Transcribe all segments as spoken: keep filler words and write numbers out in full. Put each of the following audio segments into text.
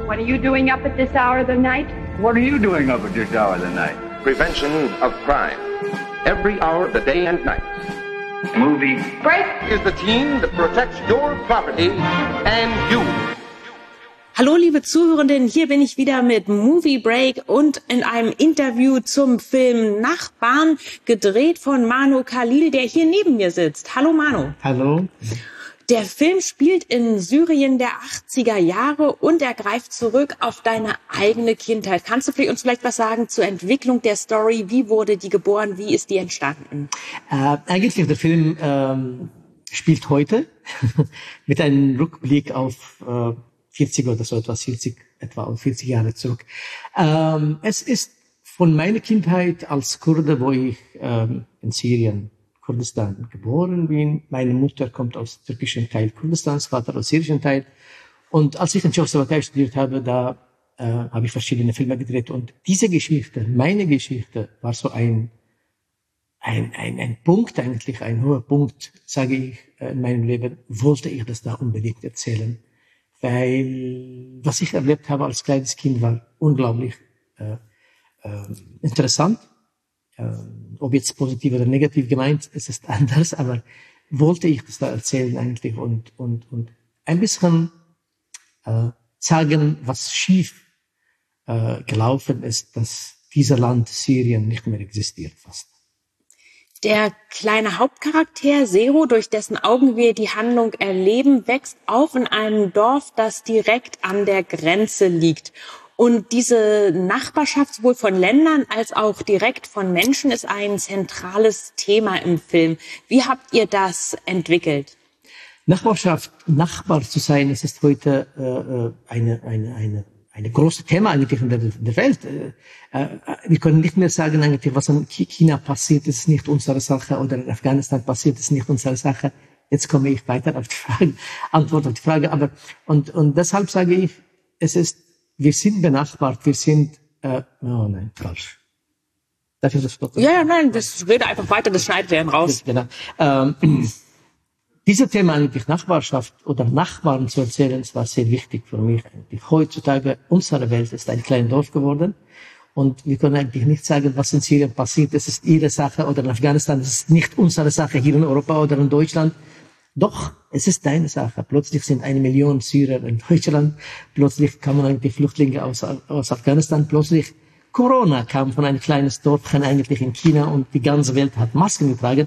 What are you doing up at this hour of the night? What are you doing up at this hour of the night? Prevention of crime. Every hour of the day and night. Movie Break is the team that protects your property and you. Hallo liebe Zuhörenden, hier bin ich wieder mit Movie Break und in einem Interview zum Film Nachbarn, gedreht von Mano Khalil, der hier neben mir sitzt. Hallo Mano. Hallo. Der Film spielt in Syrien der achtziger Jahre und er greift zurück auf deine eigene Kindheit. Kannst du uns vielleicht was sagen zur Entwicklung der Story? Wie wurde die geboren? Wie ist die entstanden? Äh, eigentlich der Film ähm, spielt heute mit einem Rückblick auf äh, vierzig oder so etwas, vierzig, etwa vierzig Jahre zurück. Ähm, es ist von meiner Kindheit als Kurde, wo ich ähm, in Syrien, Kurdistan geboren bin. Meine Mutter kommt aus türkischen Teil Kurdistans, Vater aus syrischen Teil. Und als ich in Tschechoslowakei studiert habe, da äh, habe ich verschiedene Filme gedreht. Und diese Geschichte, meine Geschichte, war so ein ein ein, ein Punkt eigentlich, ein hoher Punkt, sage ich, in meinem Leben, wollte ich das da unbedingt erzählen. Weil was ich erlebt habe als kleines Kind war unglaublich äh, äh, interessant. Äh, ob jetzt positiv oder negativ gemeint, es ist anders, aber wollte ich das da erzählen eigentlich und und und ein bisschen äh, sagen, was schief äh, gelaufen ist, dass dieser Land Syrien nicht mehr existiert fast. Der kleine Hauptcharakter Zero, durch dessen Augen wir die Handlung erleben, wächst auf in einem Dorf, das direkt an der Grenze liegt. Und diese Nachbarschaft sowohl von Ländern als auch direkt von Menschen ist ein zentrales Thema im Film. Wie habt ihr das entwickelt? Nachbarschaft, Nachbar zu sein, es ist heute äh, eine eine eine eine große Thema eigentlich in der, der Welt. Äh, wir können nicht mehr sagen eigentlich, was in China passiert, ist nicht unsere Sache, oder in Afghanistan passiert, ist nicht unsere Sache. Jetzt komme ich weiter auf die Frage, Antwort auf die Frage. Aber und und deshalb sage ich, es ist wir sind benachbart, wir sind, äh, oh nein, falsch. Darf ich das stoppen? Ja, ja, nein, das rede einfach weiter, das schneidet werden raus. Genau. Ähm, dieses Thema eigentlich Nachbarschaft oder Nachbarn zu erzählen, das war sehr wichtig für mich eigentlich. Heutzutage, unsere Welt ist ein kleines Dorf geworden und wir können eigentlich nicht sagen, was in Syrien passiert, es ist ihre Sache, oder in Afghanistan, es ist nicht unsere Sache hier in Europa oder in Deutschland. Doch, es ist deine Sache. Plötzlich sind eine Million Syrer in Deutschland. Plötzlich kamen eigentlich Flüchtlinge aus, aus Afghanistan. Plötzlich Corona kam von einem kleinen Dorfchen eigentlich in China und die ganze Welt hat Masken getragen.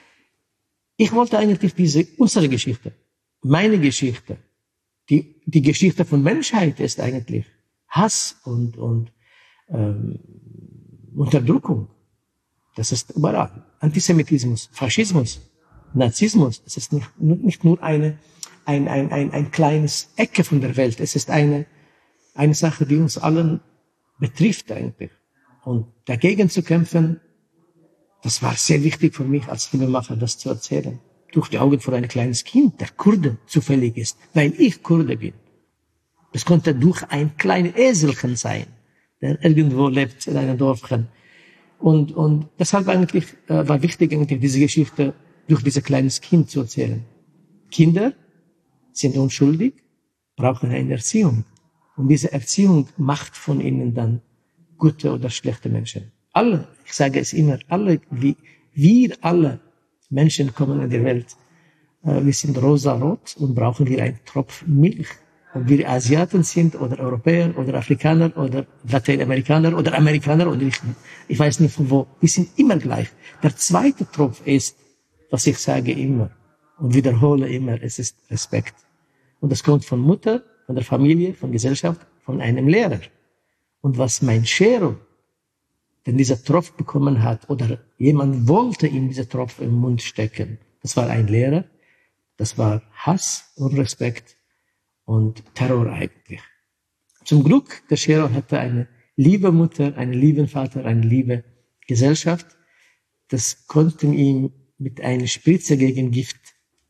Ich wollte eigentlich diese, unsere Geschichte, meine Geschichte, die, die Geschichte von Menschheit ist eigentlich Hass und, und, ähm, Unterdrückung. Das ist überall. Antisemitismus, Faschismus. Narzissmus, es ist nicht, nicht nur eine, ein, ein, ein, ein kleines Ecke von der Welt. Es ist eine, eine Sache, die uns allen betrifft eigentlich. Und dagegen zu kämpfen, das war sehr wichtig für mich als Filmemacher, das zu erzählen. Durch die Augen von einem kleines Kind, der Kurde zufällig ist, weil ich Kurde bin. Das konnte durch ein kleines Eselchen sein, der irgendwo lebt in einem Dorfchen. Und, und deshalb eigentlich äh, war wichtig eigentlich diese Geschichte durch dieses kleines Kind zu erzählen. Kinder sind unschuldig, brauchen eine Erziehung. Und diese Erziehung macht von ihnen dann gute oder schlechte Menschen. Alle, ich sage es immer, alle, wie, wir alle Menschen kommen in die Welt. Äh, wir sind rosa-rot und brauchen wir einen Tropfen Milch. Ob wir Asiaten sind oder Europäer oder Afrikaner oder Lateinamerikaner oder Amerikaner oder ich, ich weiß nicht von wo. Wir sind immer gleich. Der zweite Tropf ist, was ich sage immer und wiederhole immer, es ist Respekt. Und das kommt von Mutter, von der Familie, von Gesellschaft, von einem Lehrer. Und was mein Shero, denn dieser Tropf bekommen hat, oder jemand wollte ihm dieser Tropf im Mund stecken, das war ein Lehrer, das war Hass und Respekt und Terror eigentlich. Zum Glück, der Shero hatte eine liebe Mutter, einen lieben Vater, eine liebe Gesellschaft. Das konnten ihm mit einer Spritze gegen Gift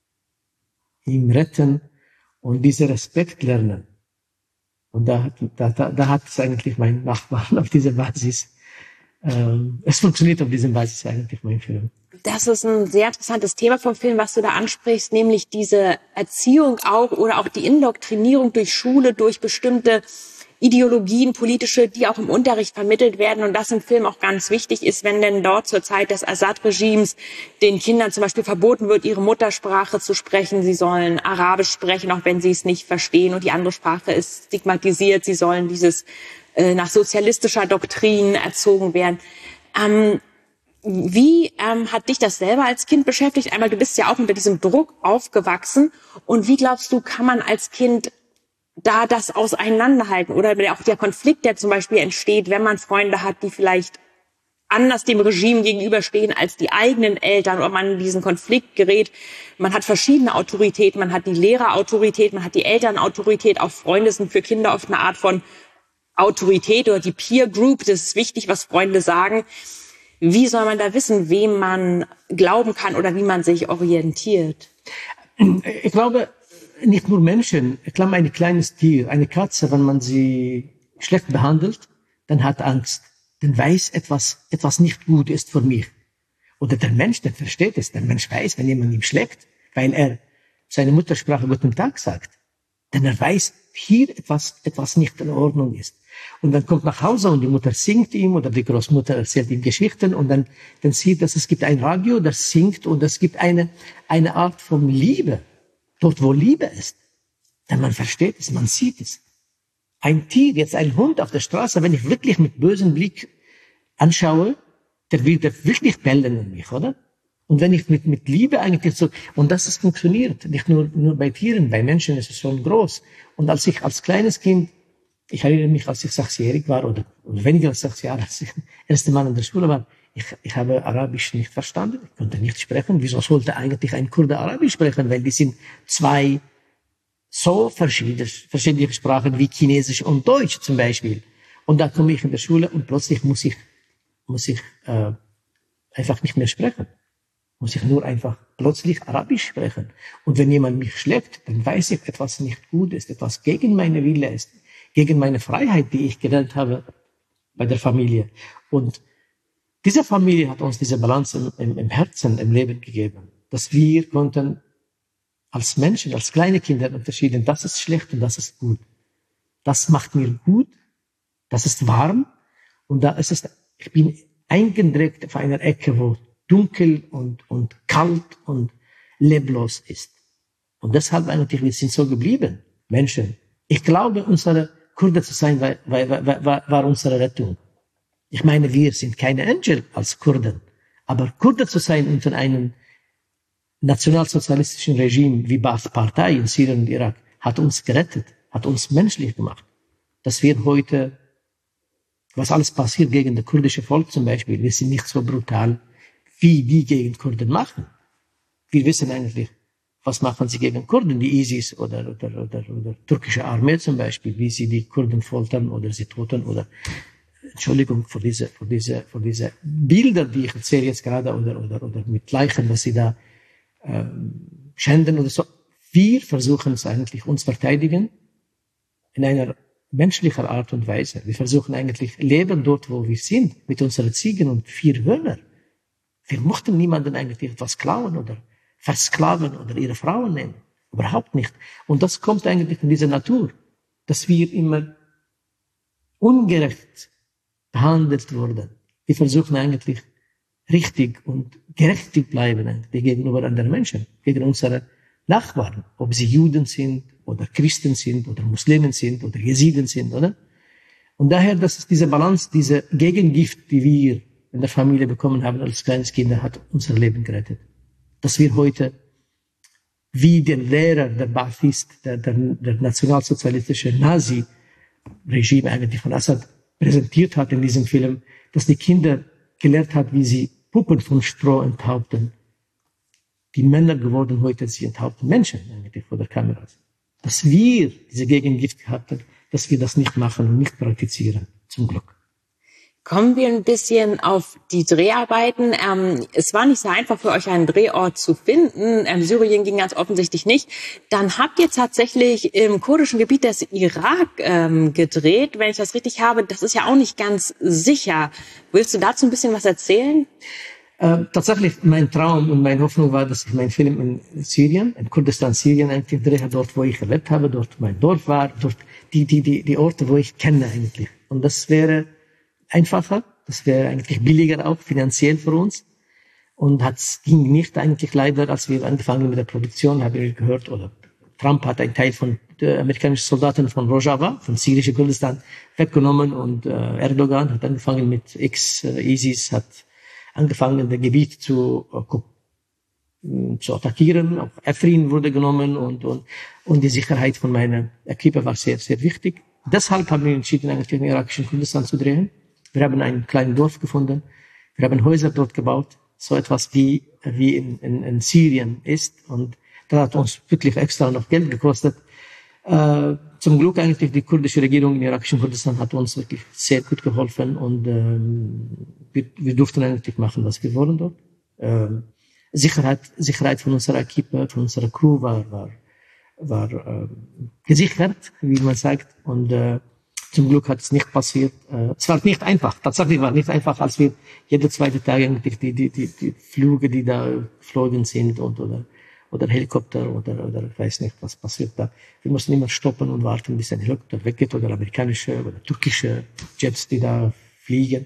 ihm retten und diesen Respekt lernen. Und da hat, da, da, da hat es eigentlich mein Nachbarn auf dieser Basis, ähm, es funktioniert auf dieser Basis eigentlich mein Film. Das ist ein sehr interessantes Thema vom Film, was du da ansprichst, nämlich diese Erziehung auch oder auch die Indoktrinierung durch Schule, durch bestimmte Ideologien, politische, die auch im Unterricht vermittelt werden und das im Film auch ganz wichtig ist, wenn denn dort zur Zeit des Assad-Regimes den Kindern zum Beispiel verboten wird, ihre Muttersprache zu sprechen. Sie sollen Arabisch sprechen, auch wenn sie es nicht verstehen und die andere Sprache ist stigmatisiert. Sie sollen dieses äh, nach sozialistischer Doktrin erzogen werden. Ähm, Wie ähm, hat dich das selber als Kind beschäftigt? Einmal, du bist ja auch unter diesem Druck aufgewachsen. Und wie glaubst du, kann man als Kind da das auseinanderhalten? Oder auch der Konflikt, der zum Beispiel entsteht, wenn man Freunde hat, die vielleicht anders dem Regime gegenüberstehen als die eigenen Eltern oder man in diesen Konflikt gerät. Man hat verschiedene Autoritäten. Man hat die Lehrerautorität, man hat die Elternautorität. Auch Freunde sind für Kinder oft eine Art von Autorität oder die Peer Group. Das ist wichtig, was Freunde sagen. Wie soll man da wissen, wem man glauben kann oder wie man sich orientiert? Ich glaube, nicht nur Menschen. Ich glaube, ein kleines Tier, eine Katze, wenn man sie schlecht behandelt, dann hat Angst. Dann weiß etwas, etwas nicht gut ist für mich. Oder der Mensch, der versteht es. Der Mensch weiß, wenn jemand ihm schlägt, weil er seine Muttersprache Guten Tag sagt, dann er weiß, hier etwas, etwas nicht in Ordnung ist. Und dann kommt nach Hause und die Mutter singt ihm oder die Großmutter erzählt ihm Geschichten und dann, dann sieht, dass es gibt ein Radio, das singt und es gibt eine, eine Art von Liebe. Dort, wo Liebe ist. Denn man versteht es, man sieht es. Ein Tier, jetzt ein Hund auf der Straße, wenn ich wirklich mit bösem Blick anschaue, der wird wirklich bellen in mich, oder? Und wenn ich mit, mit Liebe eigentlich so, und das ist funktioniert, nicht nur, nur bei Tieren, bei Menschen ist es schon groß. Und als ich als kleines Kind, ich erinnere mich, als ich sechsjährig war, oder, oder weniger als sechs Jahre, als ich das erste Mal in der Schule war, ich, ich habe Arabisch nicht verstanden, ich konnte nicht sprechen. Wieso sollte eigentlich ein Kurde Arabisch sprechen? Weil die sind zwei so verschiedene, verschiedene Sprachen wie Chinesisch und Deutsch zum Beispiel. Und da komme ich in der Schule und plötzlich muss ich, muss ich äh, einfach nicht mehr sprechen. Muss ich nur einfach plötzlich Arabisch sprechen. Und wenn jemand mich schlägt, dann weiß ich, etwas nicht gut ist, etwas gegen meine Wille ist, gegen meine Freiheit, die ich gelernt habe bei der Familie. Und diese Familie hat uns diese Balance im, im, im Herzen, im Leben gegeben, dass wir konnten als Menschen, als kleine Kinder unterschieden, das ist schlecht und das ist gut. Das macht mir gut, das ist warm und da ist es, ich bin eingedrückt auf einer Ecke, wo dunkel und, und kalt und leblos ist. Und deshalb eigentlich, wir sind so geblieben, Menschen. Ich glaube, unsere Kurde zu sein war, war, war, war unsere Rettung. Ich meine, wir sind keine Engel als Kurden. Aber Kurde zu sein unter einem nationalsozialistischen Regime wie Baath-Partei in Syrien und Irak hat uns gerettet, hat uns menschlich gemacht. Dass wir heute, was alles passiert gegen das kurdische Volk zum Beispiel, wir sind nicht so brutal, wie die gegen Kurden machen. Wir wissen eigentlich, was machen sie gegen Kurden, die ISIS oder, oder, oder, oder türkische Armee zum Beispiel, wie sie die Kurden foltern oder sie toten oder Entschuldigung für diese, für diese, für diese Bilder, die ich erzähle jetzt gerade, oder, oder, oder mit Leichen, was sie da ähm, schänden oder so. Wir versuchen es eigentlich, uns verteidigen in einer menschlichen Art und Weise. Wir versuchen eigentlich leben dort, wo wir sind, mit unseren Ziegen und vier Hühnern. Wir mochten niemanden eigentlich etwas klauen oder versklaven oder ihre Frauen nehmen. Überhaupt nicht. Und das kommt eigentlich in dieser Natur, dass wir immer ungerecht behandelt wurden. Wir versuchen eigentlich richtig und gerecht zu bleiben gegenüber anderen Menschen, gegen unsere Nachbarn, ob sie Juden sind oder Christen sind oder Muslimen sind oder Jesiden sind, oder? Und daher, das ist diese Balance, diese Gegengift, die wir in der Familie bekommen haben als kleines Kinder, hat unser Leben gerettet. Dass wir heute, wie der Lehrer, der Baathist, der, der, der nationalsozialistische Nazi-Regime eigentlich von Assad präsentiert hat in diesem Film, dass die Kinder gelernt hat, wie sie Puppen von Stroh enthaupten. Die Männer geworden heute, sie enthaupten Menschen eigentlich vor der Kamera. Dass wir diese Gegengift hatten, dass wir das nicht machen und nicht praktizieren, zum Glück. Kommen wir ein bisschen auf die Dreharbeiten. Ähm, es war nicht so einfach für euch, einen Drehort zu finden. Ähm, Syrien ging ganz offensichtlich nicht. Dann habt ihr tatsächlich im kurdischen Gebiet des Irak ähm, gedreht, wenn ich das richtig habe. Das ist ja auch nicht ganz sicher. Willst du dazu ein bisschen was erzählen? Äh, tatsächlich, mein Traum und meine Hoffnung war, dass ich meinen Film in Syrien, in Kurdistan, Syrien eigentlich drehe, dort, wo ich gelebt habe, dort mein Dorf war, dort die, die, die, die Orte, wo ich kenne eigentlich. Und das wäre einfacher, das wäre eigentlich billiger auch finanziell für uns. Und das ging nicht eigentlich leider, als wir angefangen mit der Produktion, habe ich gehört, oder Trump hat einen Teil von der amerikanischen Soldaten von Rojava, von syrischen Kurdistan, weggenommen und äh, Erdogan hat angefangen mit Ex-ISIS, hat angefangen, das Gebiet zu, äh, zu attackieren. Auch Afrin wurde genommen und, und, und die Sicherheit von meiner Equipe war sehr, sehr wichtig. Deshalb haben wir entschieden, eigentlich den irakischen Kurdistan zu drehen. Wir haben ein kleines Dorf gefunden. Wir haben Häuser dort gebaut. So etwas wie, wie in, in, in Syrien ist. Und das hat uns wirklich extra noch Geld gekostet. Äh, zum Glück eigentlich die kurdische Regierung im irakischen Kurdistan hat uns wirklich sehr gut geholfen und ähm, wir, wir durften eigentlich machen, was wir wollen dort. Ähm, Sicherheit, Sicherheit von unserer Equipe, von unserer Crew war, war, war äh, gesichert, wie man sagt. Und äh, zum Glück hat es nicht passiert. Äh, es war nicht einfach. Tatsächlich war nicht einfach, als wir jede zweite Tag eigentlich die, die, die, die Flüge, die da geflogen sind und oder oder Helikopter oder, oder ich weiß nicht, was passiert da. Wir mussten immer stoppen und warten, bis ein Helikopter weggeht oder amerikanische oder türkische Jets, die da fliegen.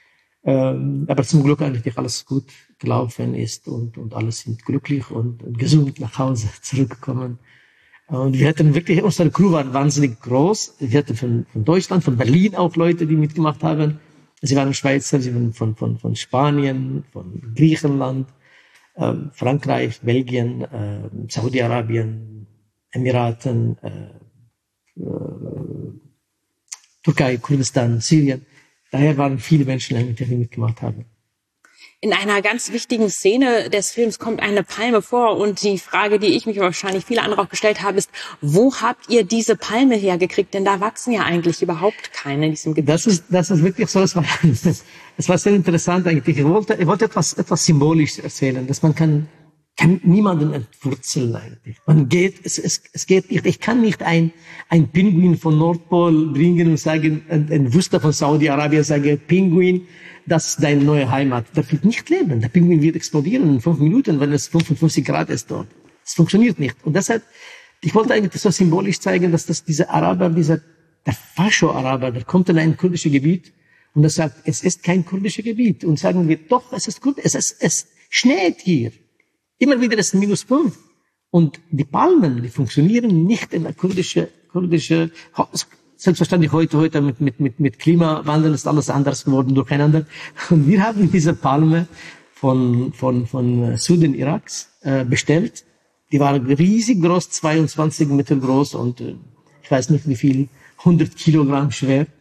Ähm, aber zum Glück eigentlich alles gut gelaufen ist und, und alles sind glücklich und, und gesund nach Hause zurückgekommen. Und wir hatten wirklich, unsere Crew war wahnsinnig groß. Wir hatten von, von Deutschland, von Berlin auch Leute, die mitgemacht haben. Sie waren Schweizer, sie waren von, von, von Spanien, von Griechenland, Frankreich, Belgien, äh, Saudi-Arabien, Emiraten, äh, äh, Türkei, Kurdistan, Syrien. Daher waren viele Menschen, die mitgemacht haben. In einer ganz wichtigen Szene des Films kommt eine Palme vor und die Frage, die ich mich wahrscheinlich viele andere auch gestellt habe, ist, wo habt ihr diese Palme hergekriegt? Denn da wachsen ja eigentlich überhaupt keine in diesem Gebiet. Das ist, das ist wirklich so, es war, es war sehr interessant eigentlich. Ich wollte, ich wollte etwas, etwas symbolisch erzählen, dass man kann, kann niemanden entwurzeln eigentlich. Man geht, es, es, es geht nicht, ich kann nicht ein, ein Pinguin von Nordpol bringen und sagen, ein, ein Wüster von Saudi-Arabien sage, Pinguin, das ist deine neue Heimat. Der wird nicht leben. Der Pinguin wird explodieren in fünf Minuten, wenn es fünfundfünfzig Grad ist dort. Es funktioniert nicht. Und deshalb, ich wollte eigentlich so symbolisch zeigen, dass das dieser Araber, dieser, der Fascho-Araber, der kommt in ein kurdisches Gebiet und er sagt, es ist kein kurdisches Gebiet. Und sagen wir, doch, es ist kurdisch, es ist, es schneit hier. Immer wieder ist es minus fünf. Und die Palmen, die funktionieren nicht in der kurdische, kurdische, selbstverständlich heute, heute mit, mit, mit, mit Klimawandel ist alles anders geworden durcheinander. Und wir haben diese Palme von, von, von Süden Iraks, äh, bestellt. Die waren riesig groß, zweiundzwanzig Meter groß und, äh, ich weiß nicht wie viel, hundert Kilogramm schwer. Äh,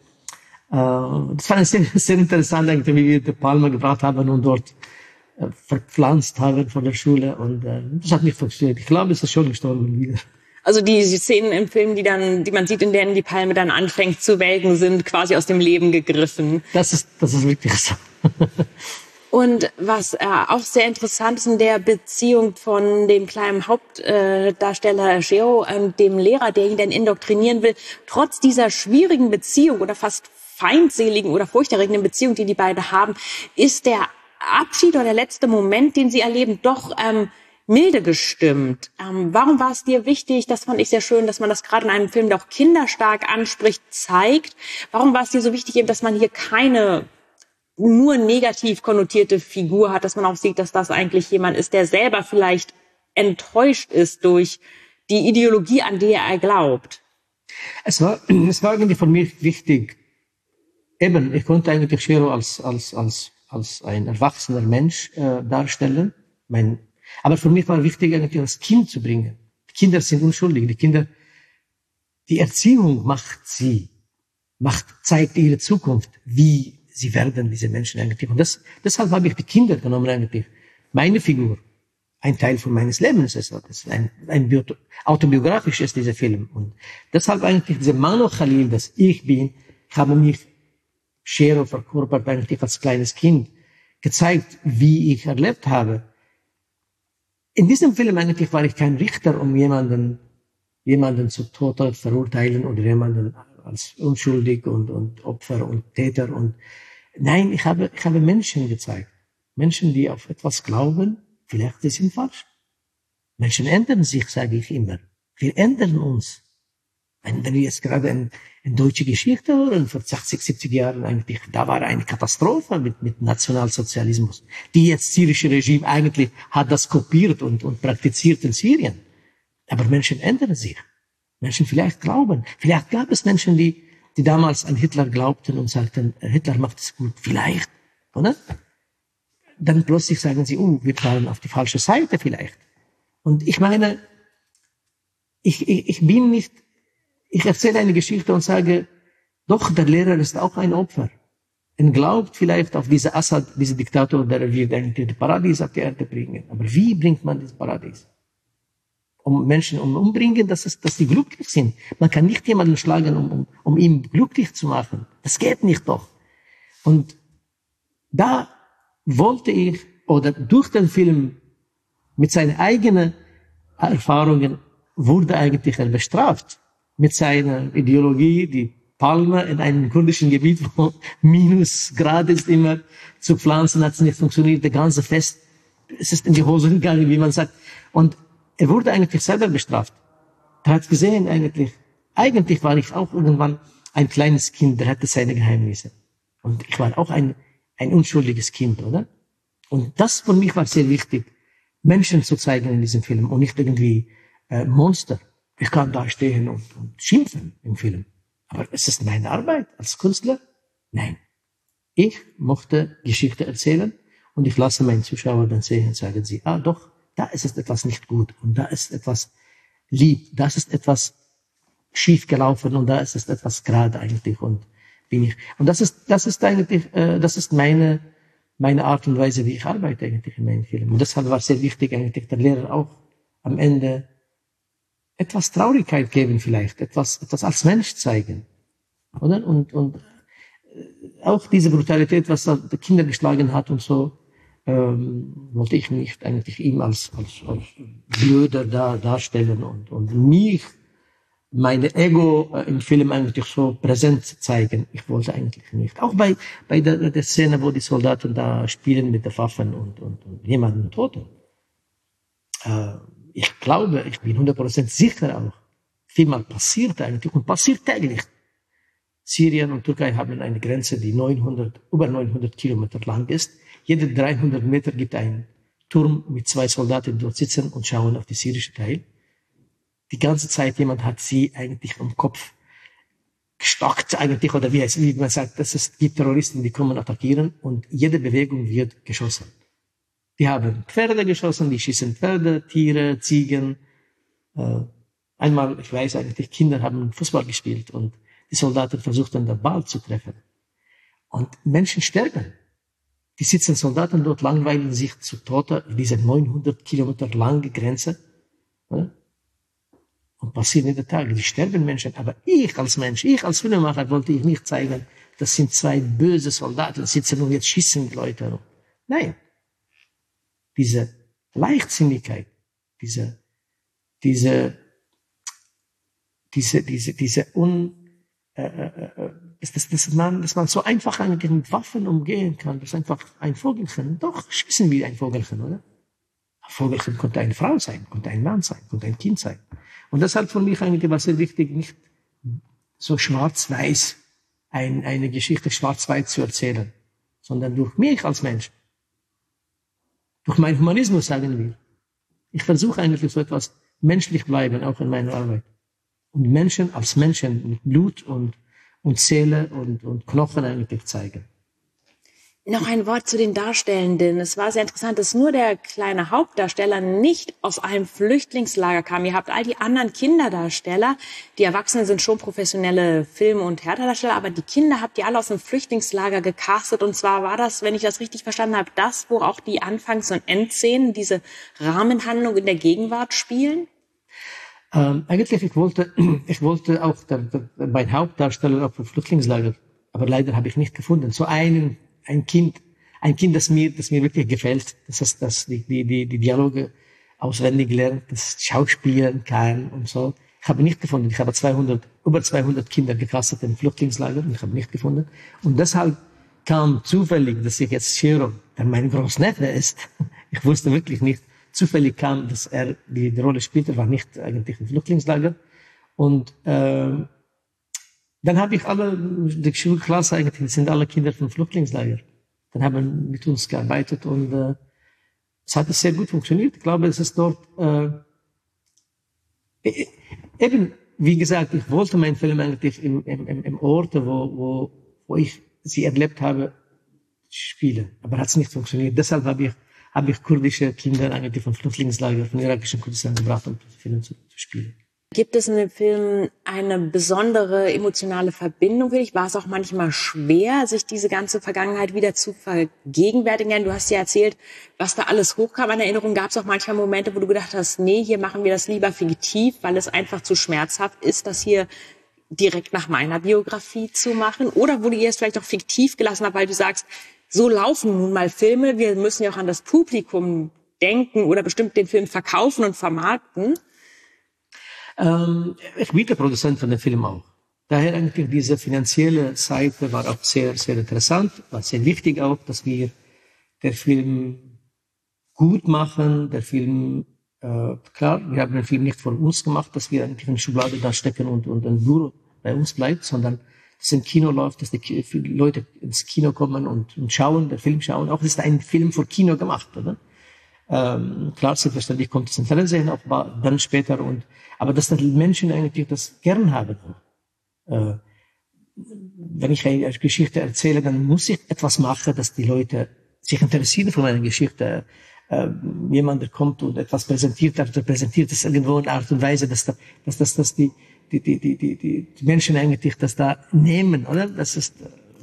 das war sehr, sehr interessant, eigentlich, wie wir die Palme gebracht haben und dort äh, verpflanzt haben von der Schule und, äh, das hat nicht funktioniert. Ich glaube, es ist schon gestorben wieder. Also die Szenen im Film, die dann, die man sieht, in denen die Palme dann anfängt zu welken, sind quasi aus dem Leben gegriffen. Das ist, das ist wirklich so. Und was äh, auch sehr interessant ist in der Beziehung von dem kleinen Hauptdarsteller äh, Gero und dem Lehrer, der ihn dann indoktrinieren will, trotz dieser schwierigen Beziehung oder fast feindseligen oder furchterregenden Beziehung, die die beiden haben, ist der Abschied oder der letzte Moment, den sie erleben, doch ähm, milde gestimmt. Ähm, warum war es dir wichtig, das fand ich sehr schön, dass man das gerade in einem Film, der auch kinderstark anspricht, zeigt. Warum war es dir so wichtig, eben, dass man hier keine nur negativ konnotierte Figur hat, dass man auch sieht, dass das eigentlich jemand ist, der selber vielleicht enttäuscht ist durch die Ideologie, an die er glaubt? Es war, es war irgendwie von mir wichtig. Eben, ich konnte eigentlich Gero als, als, als, als ein erwachsener Mensch äh, darstellen. Mein Aber für mich war wichtig, eigentlich das Kind zu bringen. Die Kinder sind unschuldig. Die Kinder, die Erziehung macht sie, macht, zeigt ihre Zukunft, wie sie werden, diese Menschen eigentlich. Und das, deshalb habe ich die Kinder genommen eigentlich. Meine Figur, ein Teil von meines Lebens ist das. Ein, ein autobiografisch ist dieser Film. Und deshalb eigentlich diese Mano Khalil, das ich bin, ich habe mich Gero verkörpert eigentlich als kleines Kind, gezeigt, wie ich erlebt habe. In diesem Film eigentlich war ich kein Richter, um jemanden, jemanden zu Tode verurteilen oder jemanden als unschuldig und, und Opfer und Täter und, nein, ich habe, ich habe Menschen gezeigt. Menschen, die auf etwas glauben, vielleicht sie sind falsch. Menschen ändern sich, sage ich immer. Wir ändern uns. Wenn, wenn wir jetzt gerade in, in deutsche Geschichte hören, vor sechzig, siebzig Jahren eigentlich, da war eine Katastrophe mit, mit Nationalsozialismus. Die jetzt syrische Regime eigentlich hat das kopiert und, und praktiziert in Syrien. Aber Menschen ändern sich. Menschen vielleicht glauben. Vielleicht gab es Menschen, die, die damals an Hitler glaubten und sagten, Hitler macht es gut. Vielleicht, oder? Dann plötzlich sagen sie, oh, wir fallen auf die falsche Seite vielleicht. Und ich meine, ich, ich, ich bin nicht, ich erzähle eine Geschichte und sage, doch, der Lehrer ist auch ein Opfer. Er glaubt vielleicht auf diese Assad, diese Diktator, der wird eigentlich das Paradies auf die Erde bringen. Aber wie bringt man das Paradies? Um Menschen um umbringen, dass, es, dass sie glücklich sind. Man kann nicht jemanden schlagen, um, um, um ihn glücklich zu machen. Das geht nicht doch. Und da wollte ich, oder durch den Film, mit seinen eigenen Erfahrungen, wurde eigentlich er bestraft. Mit seiner Ideologie, die Palme in einem kurdischen Gebiet, wo Minusgrad ist immer, zu pflanzen hat es nicht funktioniert, der ganze Fest, es ist in die Hose gegangen, wie man sagt. Und er wurde eigentlich selber bestraft. Er hat gesehen eigentlich, eigentlich war ich auch irgendwann ein kleines Kind, der hatte seine Geheimnisse. Und ich war auch ein, ein unschuldiges Kind, oder? Und das für mich war sehr wichtig, Menschen zu zeigen in diesem Film und nicht irgendwie äh, Monster. Ich kann da stehen und, und schimpfen im Film. Aber ist es meine Arbeit als Künstler? Nein. Ich mochte Geschichte erzählen und ich lasse meinen Zuschauer dann sehen, sagen sie, ah doch, da ist es etwas nicht gut und da ist etwas lieb, da ist etwas schief gelaufen und da ist es etwas gerade eigentlich und bin ich. Und das ist, das ist eigentlich, äh, das ist meine, meine Art und Weise, wie ich arbeite eigentlich in meinen Filmen. Und deshalb war es sehr wichtig eigentlich, der Lehrer auch am Ende etwas Traurigkeit geben vielleicht, etwas, etwas als Mensch zeigen, oder? Und, und auch diese Brutalität, was er die Kinder geschlagen hat und so, ähm, wollte ich nicht eigentlich ihm als, als, als blöder da, darstellen und, und mich, meine Ego äh, im Film eigentlich so präsent zeigen. Ich wollte eigentlich nicht. Auch bei, bei der, der Szene, wo die Soldaten da spielen mit den Waffen und, und, und jemanden toten. Äh, ich glaube, ich bin hundert Prozent sicher auch, vielmal passiert eigentlich und passiert täglich. Syrien und Türkei haben eine Grenze, die neunhundert, über neunhundert Kilometer lang ist. Jede dreihundert Meter gibt ein Turm mit zwei Soldaten, die dort sitzen und schauen auf die syrische Teil. Die ganze Zeit jemand hat sie eigentlich am Kopf gestockt eigentlich, oder wie, heißt, wie man sagt, das ist, gibt Terroristen, die kommen attackieren und jede Bewegung wird geschossen. Die haben Pferde geschossen, die schießen Pferde, Tiere, Ziegen. Äh, einmal, ich weiß eigentlich, Kinder haben Fußball gespielt und die Soldaten versuchten, den Ball zu treffen. Und Menschen sterben. Die sitzen Soldaten dort, langweilen sich zu Tode in dieser neunhundert Kilometer lange Grenze. Ja? Und passieren in der Tage, die sterben Menschen. Aber ich als Mensch, ich als Filmemacher wollte ich nicht zeigen, das sind zwei böse Soldaten, sitzen und jetzt schießen die Leute. Nein. Diese Leichtsinnigkeit, diese, diese, diese, diese, diese un, äh, äh, dass, dass, man, dass man so einfach eigentlich mit Waffen umgehen kann, dass einfach ein Vogelchen, doch schießen wie ein Vogelchen, oder? Ein Vogelchen konnte eine Frau sein, konnte ein Mann sein, konnte ein Kind sein. Und deshalb für mich eigentlich war sehr wichtig, nicht so schwarz-weiß, ein, eine Geschichte schwarz-weiß zu erzählen, sondern durch mich als Mensch. Durch meinen Humanismus, sagen wir. Ich versuche eigentlich so etwas menschlich bleiben, auch in meiner Arbeit. Und Menschen als Menschen mit Blut und, und Seele und, und Knochen eigentlich zeigen. Noch ein Wort zu den Darstellenden. Es war sehr interessant, dass nur der kleine Hauptdarsteller nicht aus einem Flüchtlingslager kam. Ihr habt all die anderen Kinderdarsteller. Die Erwachsenen sind schon professionelle Film- und Theaterdarsteller, aber die Kinder habt ihr alle aus dem Flüchtlingslager gecastet. Und zwar war das, wenn ich das richtig verstanden habe, das, wo auch die Anfangs- und Endszenen, diese Rahmenhandlung in der Gegenwart spielen? Ähm, eigentlich, ich wollte, ich wollte auch der, der, mein Hauptdarsteller auf dem Flüchtlingslager, aber leider habe ich nicht gefunden. So einen, ein Kind, ein Kind, das mir, das mir wirklich gefällt, das heißt, das die, die, die, die Dialoge auswendig lernt, das Schauspielen kann und so. Ich habe nicht gefunden. Ich habe zweihundert, über zweihundert Kinder gecastet im Flüchtlingslager und ich habe nicht gefunden. Und deshalb kam zufällig, dass ich jetzt Shero der mein Großneffe ist. Ich wusste wirklich nicht. Zufällig kam, dass er die, die Rolle spielte, war nicht eigentlich im Flüchtlingslager. Und äh, dann habe ich alle, die Schulklasse eigentlich, sind alle Kinder vom Flüchtlingslager. Dann haben wir mit uns gearbeitet und äh, es hat sehr gut funktioniert. Ich glaube, es ist dort äh, eben, wie gesagt, ich wollte meinen Film eigentlich im, im, im Ort, wo, wo, wo ich sie erlebt habe, spielen. Aber hat es nicht funktioniert. Deshalb habe ich habe ich kurdische Kinder eigentlich von Flüchtlingslager, von irakischen Kurdistan gebracht, um den Film zu, zu spielen. Gibt es in dem Film eine besondere emotionale Verbindung für dich? War es auch manchmal schwer, sich diese ganze Vergangenheit wieder zu vergegenwärtigen? Du hast ja erzählt, was da alles hochkam an Erinnerungen. Gab es auch manchmal Momente, wo du gedacht hast, nee, hier machen wir das lieber fiktiv, weil es einfach zu schmerzhaft ist, das hier direkt nach meiner Biografie zu machen? Oder wo du ihr es vielleicht auch fiktiv gelassen hast, weil du sagst, so laufen nun mal Filme, wir müssen ja auch an das Publikum denken oder bestimmt den Film verkaufen und vermarkten? Ähm, ich bin der Produzent von dem Film auch. Daher eigentlich diese finanzielle Seite war auch sehr, sehr interessant, war sehr wichtig auch, dass wir den Film gut machen, der Film, äh, klar, wir haben den Film nicht von uns gemacht, dass wir eigentlich eine Schublade da stecken und, und dann nur bei uns bleibt, sondern dass im Kino läuft, dass die Leute ins Kino kommen und, und schauen, den Film schauen. Auch ist ein Film für Kino gemacht, oder? Ähm, klar, selbstverständlich kommt es im Fernsehen, auch dann später. Und, aber dass die Menschen eigentlich das gern haben. Äh, wenn ich eine Geschichte erzähle, dann muss ich etwas machen, dass die Leute sich interessieren für meine Geschichte. Äh, jemand, der kommt und etwas präsentiert, der präsentiert es irgendwo in Art und Weise, dass, da, dass, dass, dass die Die, die, die, die, die Menschen eigentlich das da nehmen, oder? Das ist,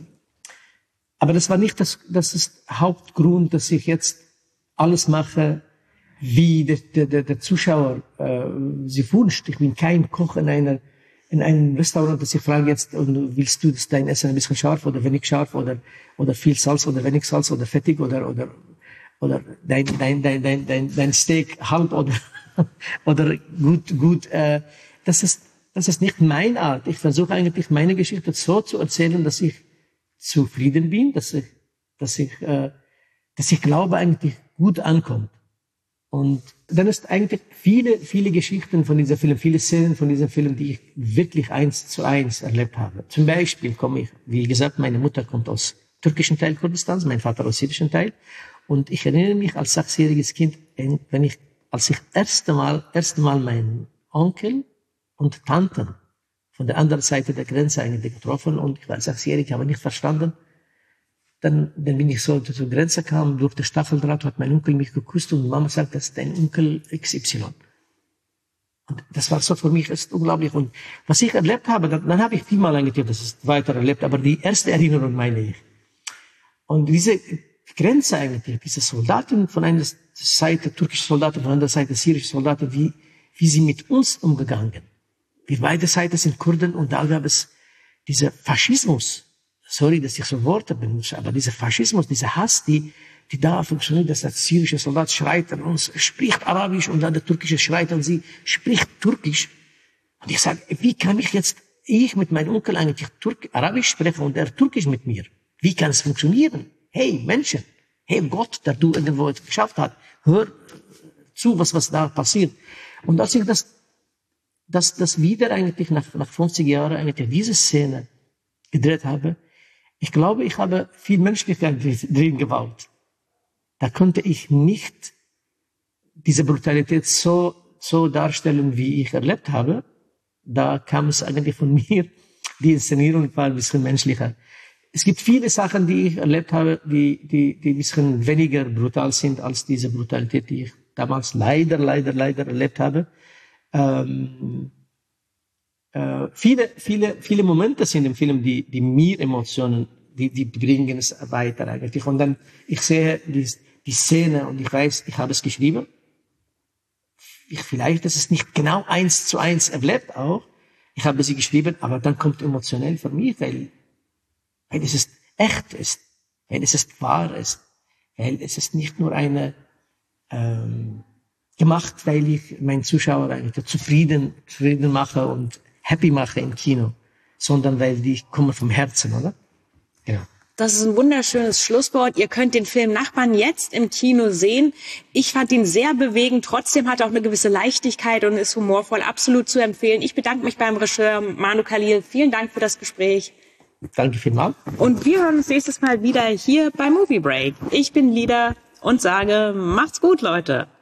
aber das war nicht das, das ist Hauptgrund, dass ich jetzt alles mache, wie der, der, der Zuschauer äh, sie wünscht. Ich bin kein Koch in einer, in einem Restaurant, dass ich frage jetzt, und willst du, dass dein Essen ein bisschen scharf oder wenig scharf oder, oder viel Salz oder wenig Salz oder fettig oder, oder, oder dein, dein, dein, dein, dein, dein Steak halb oder, oder gut, gut, äh, das ist, Das ist nicht meine Art. Ich versuche eigentlich meine Geschichte so zu erzählen, dass ich zufrieden bin, dass ich, dass ich, äh, dass ich glaube eigentlich gut ankommt. Und dann ist eigentlich viele, viele Geschichten von diesem Film, viele Szenen von diesem Film, die ich wirklich eins zu eins erlebt habe. Zum Beispiel komme ich, wie gesagt, meine Mutter kommt aus türkischen Teil Kurdistans, mein Vater aus syrischen Teil. Und ich erinnere mich als sechsjähriges Kind, wenn ich, als ich erste Mal, erste Mal meinen Onkel und Tanten von der anderen Seite der Grenze eigentlich getroffen und ich war sechsjährig, habe nicht verstanden. Dann, dann bin ich so zur Grenze kam, durch den Stacheldraht hat mein Onkel mich geküsst und Mama sagt, das ist dein Onkel X Y. Und das war so für mich, das ist unglaublich. Und was ich erlebt habe, dann, dann habe ich vielmal eigentlich das ist weiter erlebt, aber die erste Erinnerung meine ich. Und diese Grenze eigentlich, diese Soldaten von einer Seite, türkische Soldaten, von einer Seite syrische Soldaten, wie, wie sie mit uns umgegangen. Wir beide Seiten sind Kurden und da gab es dieser Faschismus. Sorry, dass ich so Worte benutze, aber dieser Faschismus, dieser Hass, die, die da funktioniert, dass der syrische Soldat schreit an uns, spricht Arabisch und dann der türkische schreit an sie, spricht Türkisch. Und ich sage, wie kann ich jetzt, ich mit meinem Onkel eigentlich Türk, Arabisch sprechen und er Türkisch mit mir? Wie kann es funktionieren? Hey, Menschen, hey Gott, der du irgendwo es geschafft hast, hör zu, was, was da passiert. Und als ich das dass das wieder eigentlich nach, nach fünfzig Jahren eigentlich diese Szene gedreht habe, ich glaube, ich habe viel Menschlichkeit drin gebaut. Da konnte ich nicht diese Brutalität so, so darstellen, wie ich erlebt habe. Da kam es eigentlich von mir, die Inszenierung war ein bisschen menschlicher. Es gibt viele Sachen, die ich erlebt habe, die, die, die ein bisschen weniger brutal sind als diese Brutalität, die ich damals leider, leider, leider erlebt habe. Ähm, äh, viele, viele, viele Momente sind im Film, die, die mir Emotionen, die, die bringen es weiter eigentlich. Und dann, ich sehe die, die Szene und ich weiß, ich habe es geschrieben. Ich, vielleicht ist es nicht genau eins zu eins erlebt auch. Ich habe sie geschrieben, aber dann kommt emotionell für mich, weil, weil es ist echt ist, weil es ist wahr ist, weil es ist nicht nur eine, ähm, gemacht, weil ich meinen Zuschauer eigentlich zufrieden, zufrieden mache und happy mache im Kino, sondern weil die kommen vom Herzen, oder? Genau. Das ist ein wunderschönes Schlusswort. Ihr könnt den Film Nachbarn jetzt im Kino sehen. Ich fand ihn sehr bewegend. Trotzdem hat er auch eine gewisse Leichtigkeit und ist humorvoll. Absolut zu empfehlen. Ich bedanke mich beim Regisseur Manu Khalil. Vielen Dank für das Gespräch. Danke vielmals. Und wir hören uns nächstes Mal wieder hier bei Movie Break. Ich bin Lida und sage, macht's gut, Leute.